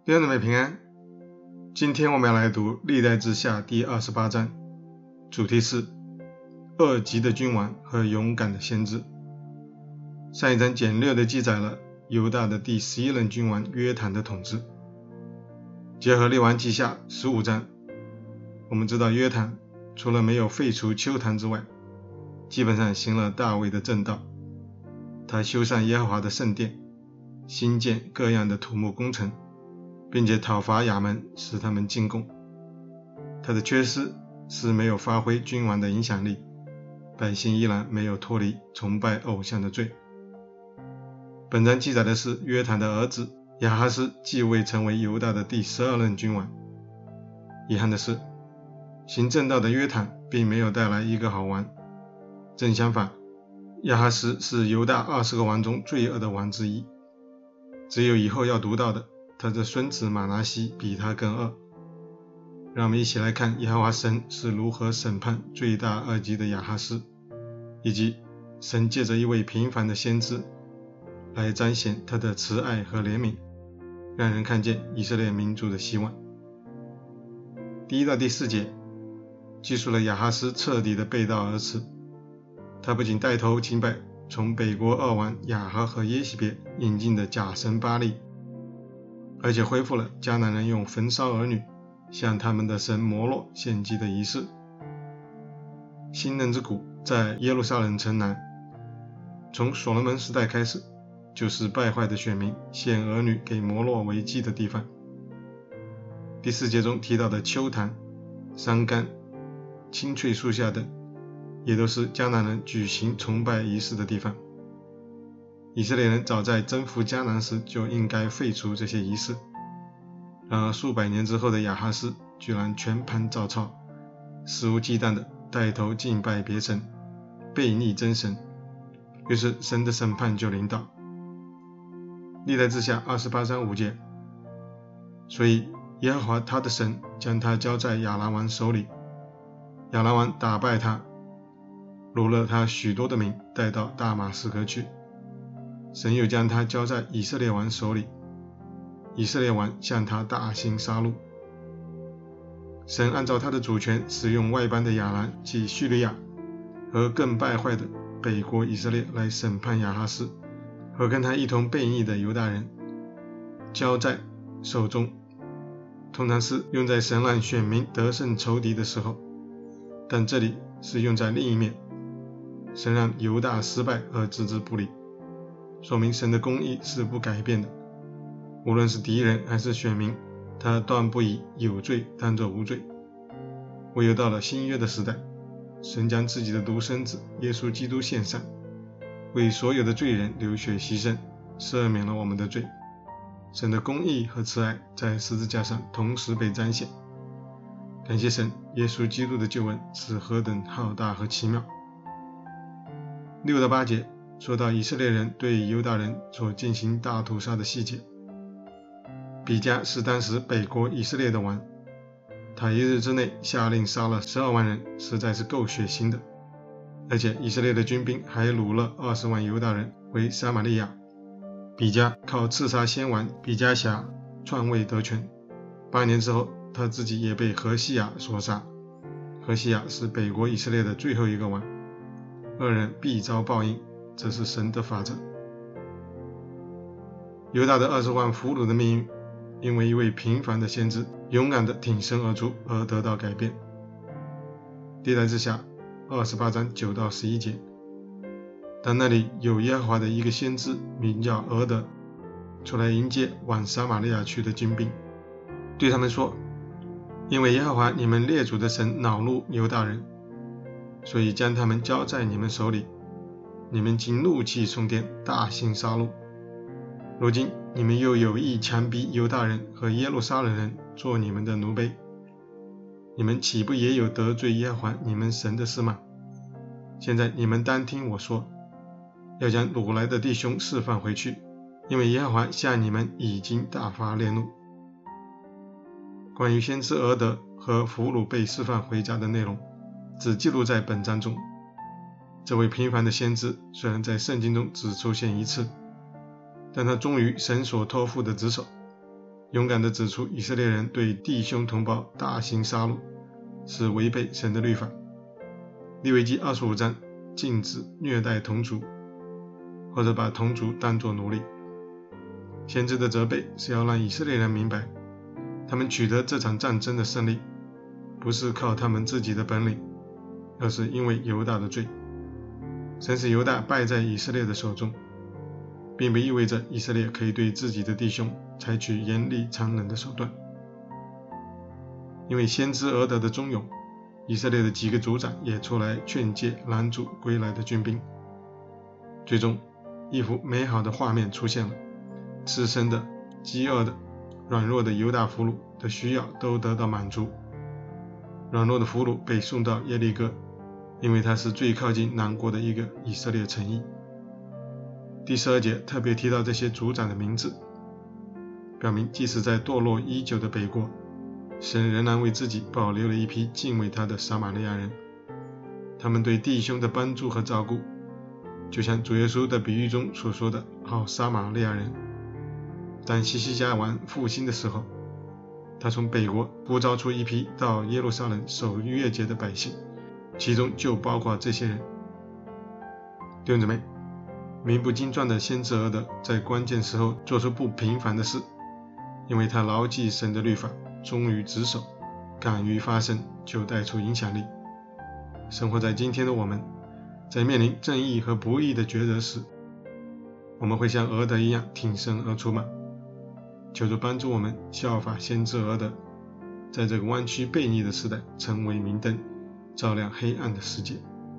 弟兄姊妹平安。今天我们要来读历代志下第28章，主题是2级的君王和勇敢的先知。上一章简略地记载了犹大的第11任君王约坦的统治。结合列王记下15章，我们知道约坦除了没有废除邱坛之外，基本上行了大卫的正道。他修缮耶和华的圣殿，兴建各样的土木工程，并且讨伐亚门，使他们进贡。他的缺失是没有发挥君王的影响力，百姓依然没有脱离崇拜偶像的罪。本章记载的是约坦的儿子亚哈斯继位成为犹大的第12任君王。遗憾的是，行正道的约坦并没有带来一个好王，正相反，亚哈斯是犹大20个王中最恶的王之一。只有以后要读到的他的孙子马拿西比他更恶。让我们一起来看耶和华神是如何审判罪大恶极的亚哈斯，以及神借着一位平凡的先知来彰显他的慈爱和怜悯，让人看见以色列民族的希望。第1到第4节记述了亚哈斯彻底的背道而驰。他不仅带头敬拜从北国2王亚哈和耶洗别引进的假神巴力，而且恢复了迦南人用焚烧儿女向他们的神摩洛献祭的仪式。新嫩之谷在耶路撒冷城南，从所罗门时代开始，就是败坏的选民献儿女给摩洛为祭的地方。第4节中提到的丘坛、山冈、青翠树下等，也都是迦南人举行崇拜仪式的地方。以色列人早在征服迦南时就应该废除这些仪式，然而数百年之后的亚哈斯居然全盘照抄，肆无忌惮地带头敬拜别神，悖逆真神，于是神的审判就临到。历代志下28章5节，所以耶和华他的神将他交在亚兰王手里，亚兰王打败他，掳了他许多的民带到大马士革去。神又将他交在以色列王手里，以色列王向他大行杀戮。神按照他的主权，使用外邦的亚兰及叙利亚和更败坏的北国以色列来审判亚哈斯和跟他一同悖逆的犹大人。交在手中通常是用在神让选民得胜仇敌的时候，但这里是用在另一面，神让犹大失败而置之不理，说明神的公义是不改变的。无论是敌人还是选民，他断不以有罪当作无罪。唯有到了新约的时代，神将自己的独生子耶稣基督献上，为所有的罪人流血牺牲，赦免了我们的罪。神的公义和慈爱在十字架上同时被彰显。感谢神，耶稣基督的救恩是何等浩大和奇妙。6到8节说到以色列人对犹大人所进行大屠杀的细节。比加是当时北国以色列的王，他1日之内下令杀了12万人，实在是够血腥的。而且以色列的军兵还掳了20万犹大人回撒玛利亚。比加靠刺杀先王比加辖篡位得权，8年之后他自己也被何西亚所杀。何西亚是北国以色列的最后一个王，恶人必遭报应，这是神的法则。犹大的20万俘虏的命运，因为一位平凡的先知勇敢地挺身而出而得到改变。历代志下28章9到11节，但那里有耶和华的一个先知名叫俄德，出来迎接往撒玛利亚去的军兵，对他们说，因为耶和华你们列祖的神恼怒犹大人，所以将他们交在你们手里，你们竟怒气冲天，大行杀戮。如今你们又有意强逼犹大人和耶路撒冷人做你们的奴婢，你们岂不也有得罪耶和华你们神的事吗？现在你们当听我说，要将掳来的弟兄释放回去，因为耶和华向你们已经大发烈怒。关于先知俄德和俘虏被释放回家的内容，只记录在本章中。这位平凡的先知虽然在圣经中只出现1次，但他忠于神所托付的职守， 勇敢地指出以色列人对弟兄同胞大行杀戮是违背神的律法。利未记25章禁止虐待同族，或者把同族当作奴隶。先知的责备是要让以色列人明白，他们取得这场战争的胜利不是靠他们自己的本领，而是因为犹大的罪。神使犹大败在以色列的手中，并不意味着以色列可以对自己的弟兄采取严厉残忍的手段。因为先知俄德的忠勇，以色列的几个族长也出来劝诫拦阻归来的军兵。最终一幅美好的画面出现了，赤身的、饥饿的、软弱的犹大俘虏的需要都得到满足。软弱的俘虏被送到耶利哥，因为它是最靠近南国的一个以色列城邑。第12节特别提到这些族长的名字，表明即使在堕落已久的北国，神仍然为自己保留了一批敬畏他的撒玛利亚人。他们对弟兄的帮助和照顾，就像主耶稣的比喻中所说的好撒玛利亚人。当西西家王复兴的时候，他从北国呼召出一批到耶路撒冷守逾越节的百姓，其中就包括这些人。弟兄姊妹，名不经传的先知俄德在关键时候做出不平凡的事，因为他牢记神的律法，忠于职守，敢于发声，就带出影响力。生活在今天的我们，在面临正义和不义的抉择时，我们会像俄德一样挺身而出吗？求主帮助我们效法先知俄德，在这个弯曲悖逆的时代成为明灯，照亮黑暗的世界。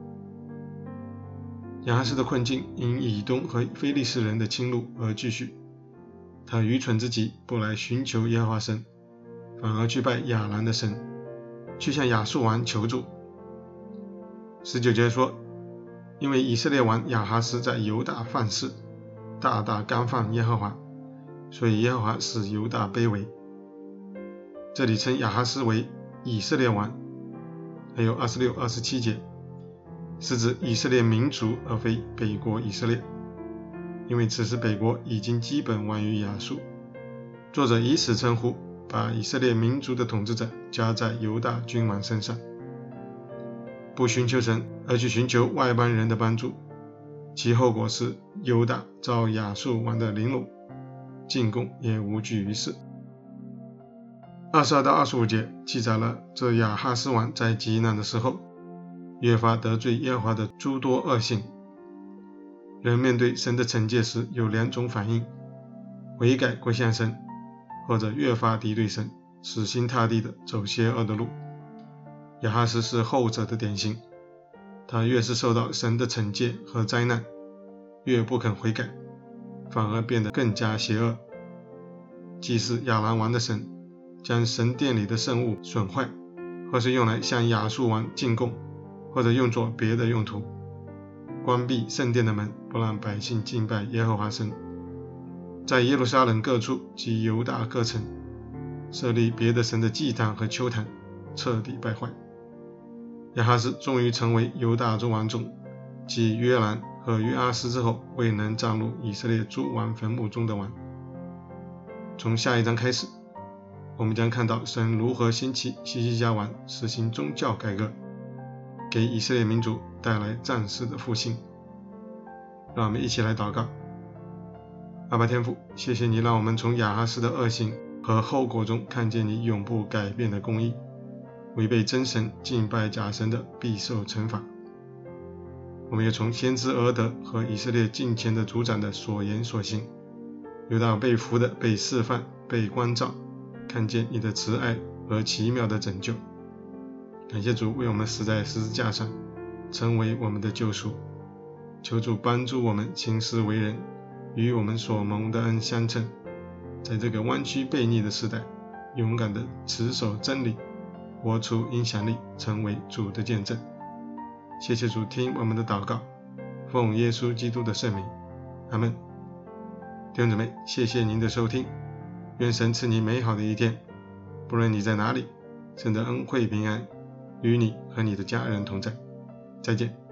亚哈斯的困境因以东和非利士人的侵入而继续，他愚蠢之极，不来寻求耶和华神，反而去拜亚兰的神，去向亚述王求助。19节说，因为以色列王亚哈斯在犹大犯事，大大干犯耶和华，所以耶和华使犹大卑微。这里称亚哈斯为以色列王。还有26、27节是指以色列民族而非北国以色列，因为此时北国已经基本亡于亚述。作者以此称呼，把以色列民族的统治者加在犹大君王身上，不寻求神而去寻求外邦人的帮助，其后果是犹大遭亚述王的凌辱，进攻也无济于事。22到25节记载了这亚哈斯王在极难的时候，越发得罪耶和华的诸多恶行。人面对神的惩戒时有两种反应，悔改归向神，或者越发敌对神，死心塌地的走邪恶的路。亚哈斯是后者的典型，他越是受到神的惩戒和灾难，越不肯悔改，反而变得更加邪恶。祭司亚兰王的神将神殿里的圣物损坏，或是用来向亚述王进贡，或者用作别的用途，关闭圣殿的门，不让百姓敬拜耶和华神。在耶路撒冷各处及犹大各城设立别的神的祭坛和丘坛，彻底败坏。亚哈斯终于成为犹大诸王中继约兰和约阿斯之后未能葬入以色列诸王坟墓中的王。从下一章开始，我们将看到神如何兴起西西家王实行宗教改革，给以色列民族带来暂时的复兴。让我们一起来祷告。阿爸天父，谢谢你让我们从亚哈斯的恶行和后果中看见你永不改变的公义，违背真神敬拜假神的必受惩罚。我们也从先知俄德和以色列近前的族长的所言所行，犹大被俘的被释放被关照，看见你的慈爱和奇妙的拯救。感谢主为我们死在十字架上，成为我们的救赎。求主帮助我们行事为人，与我们所蒙的恩相称，在这个弯曲悖逆的时代，勇敢地持守真理，活出影响力，成为主的见证。谢谢主听我们的祷告，奉耶稣基督的圣名，阿们。弟兄姊妹，谢谢您的收听，愿神赐你美好的一天，不论你在哪里，神的恩惠平安与你和你的家人同在。再见。